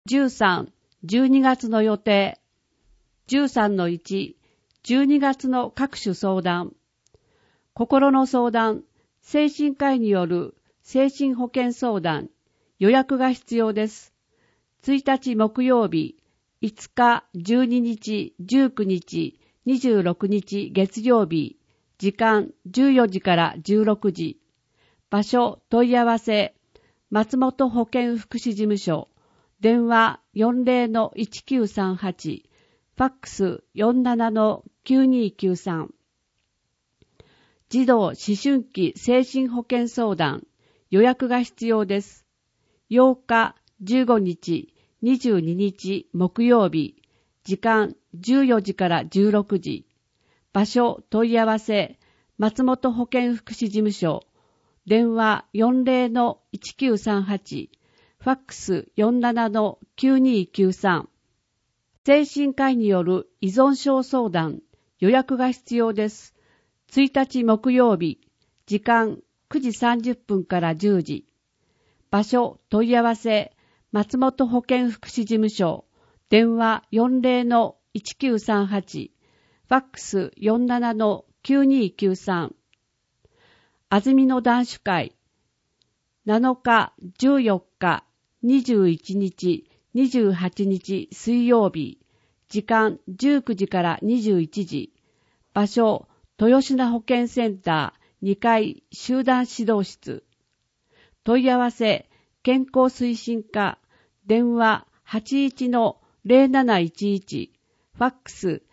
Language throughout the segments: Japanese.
13、12月の予定。13-1、12月の各種相談。心の相談、精神科医による精神保健相談、予約が必要です。1日木曜日、5日、12日、19日、26日月曜日、時間14時から16時。場所問い合わせ、松本保健福祉事務所、電話 40-1938、ファックス 47-9293。児童思春期精神保健相談、予約が必要です。8日、15日、22日木曜日、時間14時から16時。場所問い合わせ、松本保健福祉事務所、電話 40-1938、ファックス 47-9293。精神科医による依存症相談、予約が必要です。1日木曜日、時間9時30分から10時。場所問い合わせ、松本保健福祉事務所、電話 40-1938、ファックス 47-9293。安曇野男子会、7日、14日、21日、28日水曜日、時間19時から21時。場所、豊品保健センター2階集団指導室。問い合わせ、健康推進課、電話 81-0711、ファックス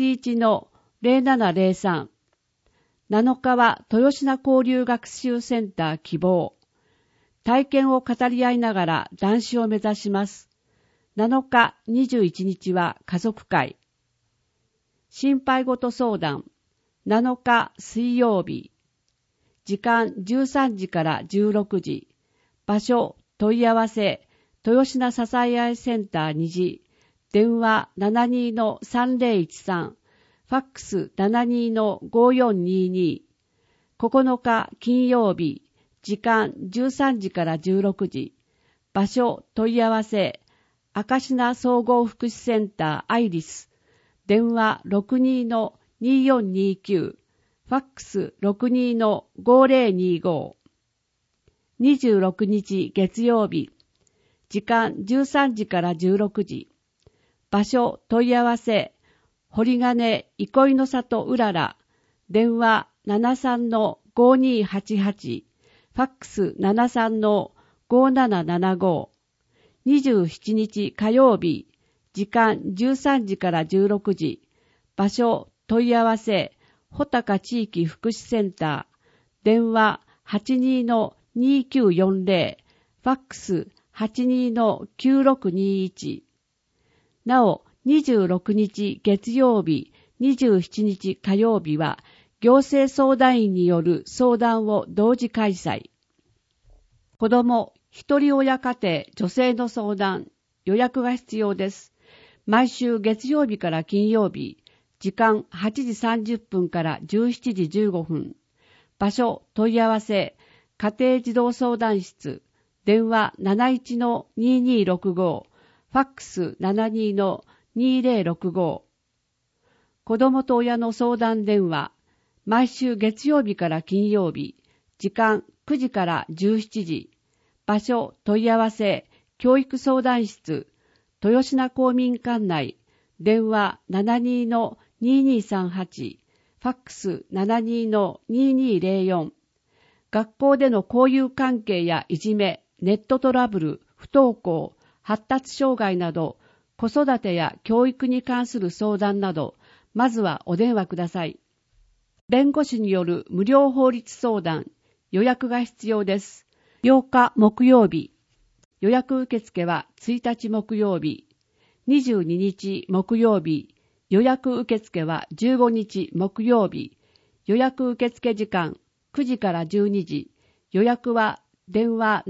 81-0703。7日は豊品交流学習センター希望。体験を語り合いながら男子を目指します。7日、21日は家族会。心配事相談。7日水曜日。時間13時から16時。場所問い合わせ。豊品支え合いセンター2時。電話 72-3013。ファックス 72-5422。9日金曜日。時間13時から16時。場所問い合わせ。赤品総合福祉センターアイリス。電話 62-2429。ファックス 62-5025。26日月曜日。時間13時から16時。場所問い合わせ。堀金憩いの里うらら。電話 73-5288。ファックス 73-5775。27日火曜日。時間13時から16時。場所問い合わせ。穂高地域福祉センター。電話 82-2940。ファックス 82-9621。なお、26日月曜日、27日火曜日は、行政相談員による相談を同時開催。子ども、一人親家庭、女性の相談、予約が必要です。毎週月曜日から金曜日、時間8時30分から17時15分。場所、問い合わせ、家庭児童相談室、電話 71-2265、ファックス 72-2065。子どもと親の相談電話、毎週月曜日から金曜日、時間9時から17時。場所問い合わせ、教育相談室、豊品公民館内、電話 72-2238、ファックス 72-2204。学校での交友関係やいじめ、ネットトラブル、不登校、発達障害など、子育てや教育に関する相談など、まずはお電話ください。弁護士による無料法律相談、予約が必要です。8日木曜日。予約受付は1日木曜日。22日木曜日。予約受付は15日木曜日。予約受付時間9時から12時。予約は電話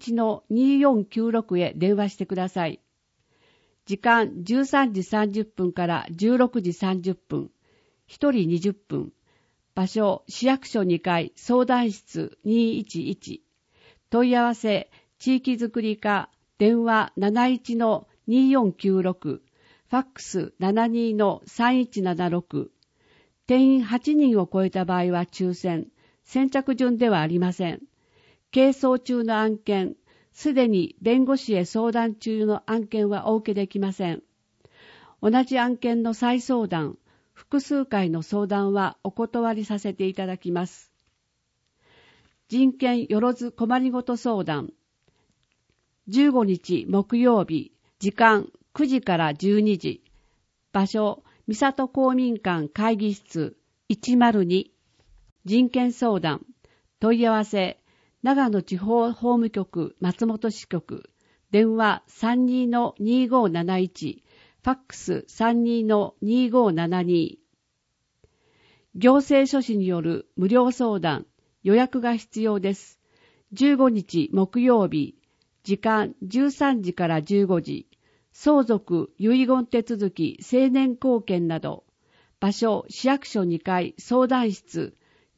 71-2496 へ電話してください。時間13時30分から16時30分。1人20分。場所、市役所2階相談室211。問い合わせ、地域づくり課、電話 2496、ファックス 72-3176、定員8人を超えた場合は抽選、先着順ではありません。係争中の案件、すでに弁護士へ相談中の案件はお受けできません。同じ案件の再相談、複数回の相談はお断りさせていただきます。人権よろず困りごと相談。15日木曜日、時間9時から12時。場所、三郷公民館会議室102。人権相談。問い合わせ、長野地方法務局松本支局。電話 32-2571。ファックス 32-2572。行政書士による無料相談、予約が必要です。15日木曜日、時間13時から15時、相続、遺言手続き、成年後見など、場所、市役所2階、相談室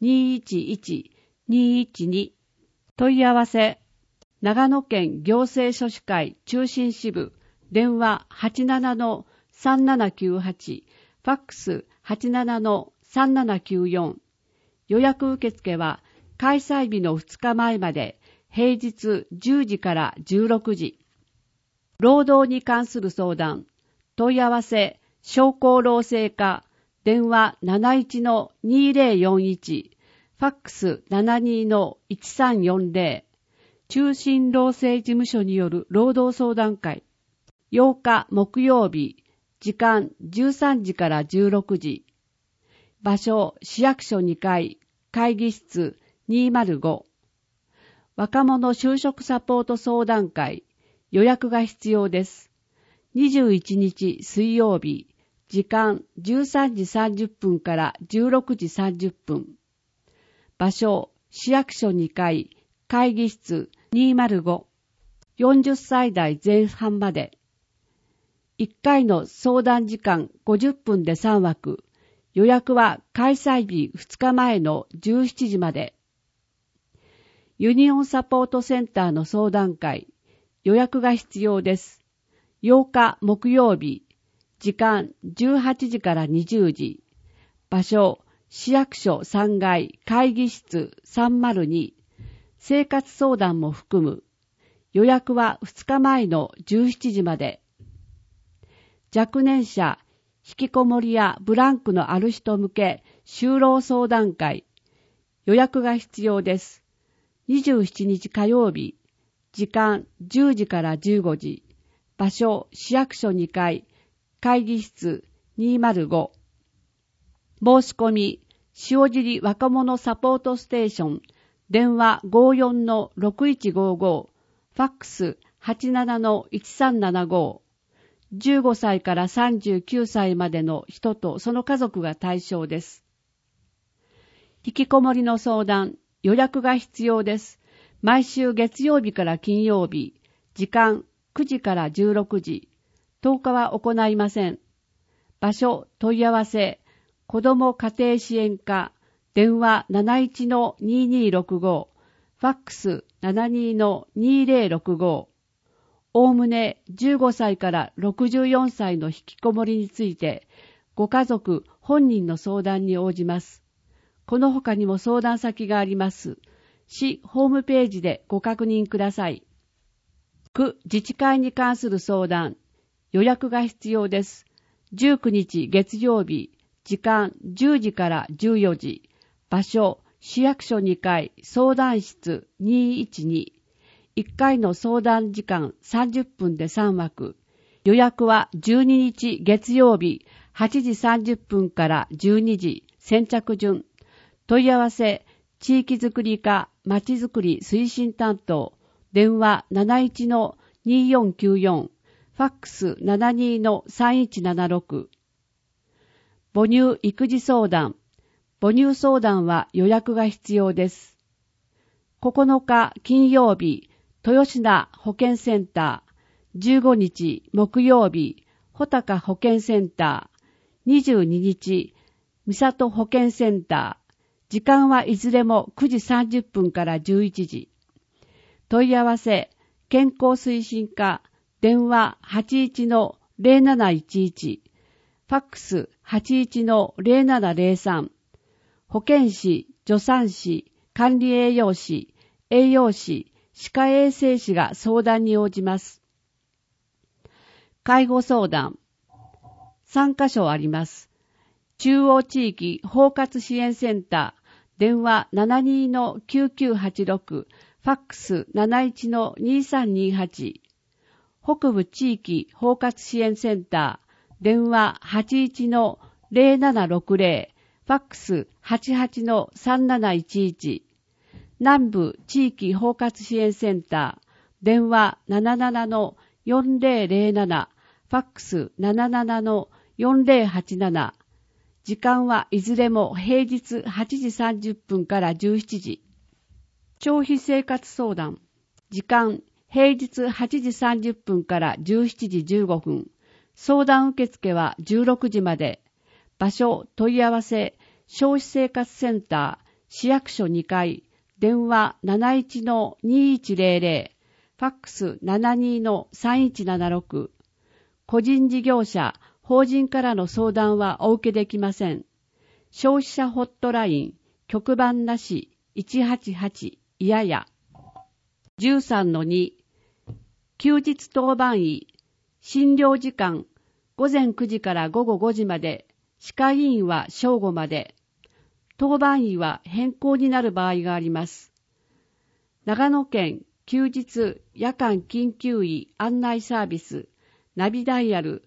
211-212。問い合わせ、長野県行政書士会中心支部、電話 87-3798、ファックス 87-3794。予約受付は開催日の2日前まで、平日10時から16時。労働に関する相談、問い合わせ、商工労政課、電話 71-2041、ファックス 72-1340。中心労政事務所による労働相談会。8日木曜日、時間13時から16時。場所、市役所2階、会議室205。若者就職サポート相談会、予約が必要です。21日水曜日、時間13時30分から16時30分。場所、市役所2階、会議室205。40歳代前半まで。1回の相談時間50分で3枠。予約は開催日2日前の17時まで。ユニオンサポートセンターの相談会。予約が必要です。8日木曜日。時間18時から20時。場所、市役所3階会議室302。生活相談も含む。予約は2日前の17時まで。若年者、引きこもりやブランクのある人向け就労相談会。予約が必要です。27日火曜日。時間10時から15時。場所、市役所2階。会議室205。申し込み、塩尻若者サポートステーション。電話 54-6155。ファックス 87-1375。15歳から39歳までの人とその家族が対象です。引きこもりの相談、予約が必要です。毎週月曜日から金曜日、時間9時から16時、10日は行いません。場所、問い合わせ、子ども家庭支援課、電話 71-2265、ファックス 72-2065。おおむね15歳から64歳の引きこもりについて、ご家族本人の相談に応じます。この他にも相談先があります。市ホームページでご確認ください。区自治会に関する相談、予約が必要です。19日月曜日、時間10時から14時、場所、市役所2階、相談室212。1回の相談時間30分で3枠。予約は12日月曜日8時30分から12時。先着順。問い合わせ、地域づくり課まちづくり推進担当。電話 71-2494。ファックス 72-3176。母乳育児相談。母乳相談は予約が必要です。9日金曜日、豊品保健センター。15日木曜日、穂高保健センター。22日、三郷保健センター。時間はいずれも9時30分から11時。問い合わせ、健康推進課、 電話 81-0711、ファックス 81-0703、保健師、助産師、管理栄養士、栄養士、歯科衛生士が相談に応じます。介護相談。3カ所あります。中央地域包括支援センター、電話 72-9986、ファックス 71-2328。北部地域包括支援センター、電話 81-0760、ファックス 88-3711。南部地域包括支援センター、電話 77-4007、ファックス 77-4087。時間はいずれも平日8時30分から17時。消費生活相談。時間、平日8時30分から17時15分。相談受付は16時まで。場所、問い合わせ、消費生活センター、市役所2階、電話 71-2100、ファックス 72-3176。個人事業者、法人からの相談はお受けできません。消費者ホットライン、局番なし、188、いやや。13-2、休日当番医、診療時間、午前9時から午後5時まで、歯科医院は正午まで。当番医は変更になる場合があります。長野県休日夜間緊急医案内サービス、ナビダイヤル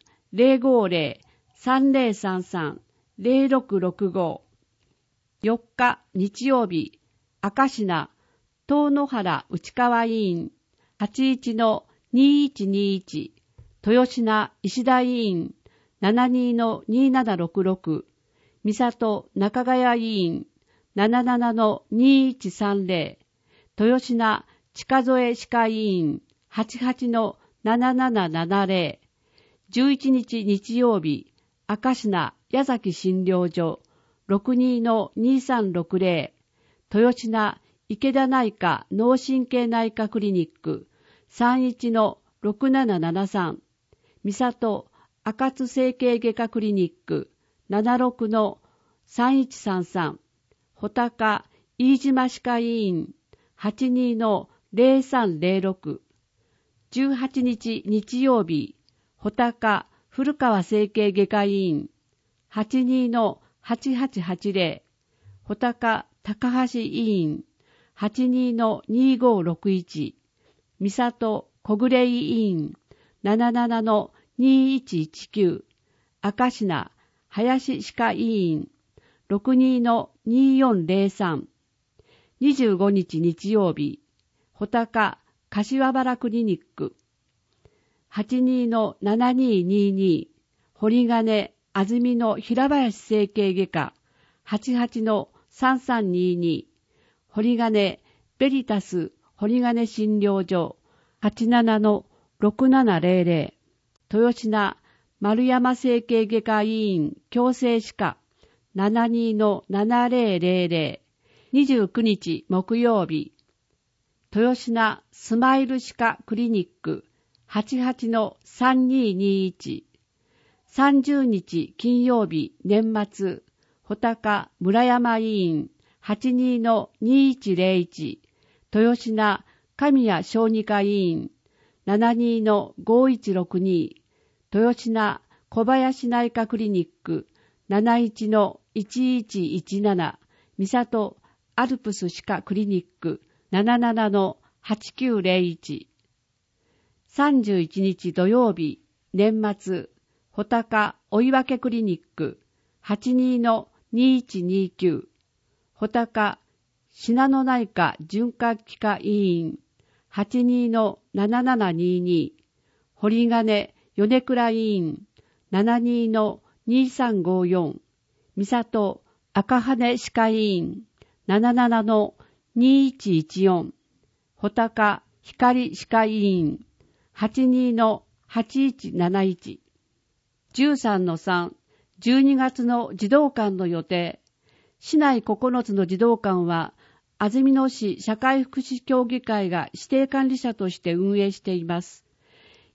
050-3033-0665。4日日曜日、明石名、東野原内川医院、81-2121、豊品石田医院、72-2766、三郷中川医院、77-2130、豊品近添歯科医院、88-7770、11日日曜日、明石名矢崎診療所、62-2360、豊品池田内科脳神経内科クリニック、31-6773、三郷赤津整形外科クリニック、76-3133、穂高飯島歯科医院、82-0306、18日日曜日、穂高古川整形外科医院、82-8880、穂高高橋医院、82-2561、三郷小暮医院、77-2119、明石名林歯科医院、62-2403、25日日曜日、穂高柏原クリニック、82-7222、堀金安曇野平林整形外科、88-3322、堀金ベリタス堀金診療所、87-6700、豊品丸山整形外科医院矯正歯科、72-7000、29日木曜日、豊品スマイル歯科クリニック、88-3221、30日金曜日年末、穂高村山医院、82-2101、豊品神谷小児科医院、72-5162、豊品小林内科クリニック、71-1117、三郷アルプス歯科クリニック、77-8901。31日土曜日、年末、穂高追分クリニック、82-2129、穂高信濃内科循環器科医院、82-7722、堀金米倉医院、72-2354、三郷赤羽歯科医院、77-2114、穂高光歯科医院、82-8171。13-3、12月の児童館の予定。市内9つの児童館は、安曇野市社会福祉協議会が指定管理者として運営しています。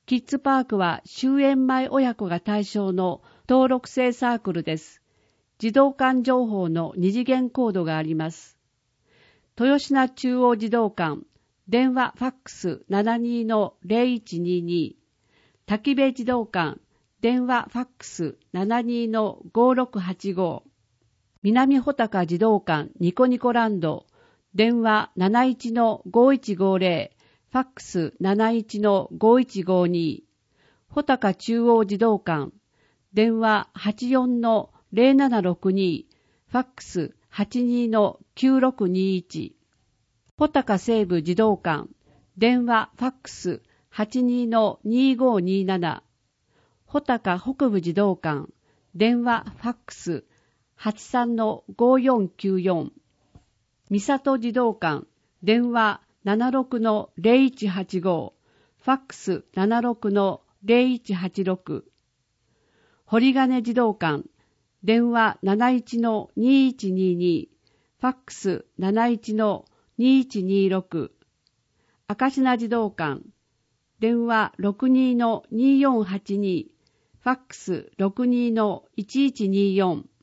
キッズパークは終園前親子が対象の登録制サークルです。児童館情報の2次元コードがあります。豊品中央児童館、電話ファックス 72-0122、滝部児童館、電話ファックス 72-5685、南穂高児童館ニコニコランド、電話 71-5150、ファックス 71-5152、穂高中央児童館、電話 84-0762、ファックス 82-9621、穂高西部児童館、電話ファックス 82-2527、穂高北部児童館、電話ファックス 83-5494、三郷児童館、電話 76-0185、ファックス 76-0186、堀金児童館、電話 71-2122、ファックス 71-2126、赤品児童館、電話 62-2482、ファックス 62-1124、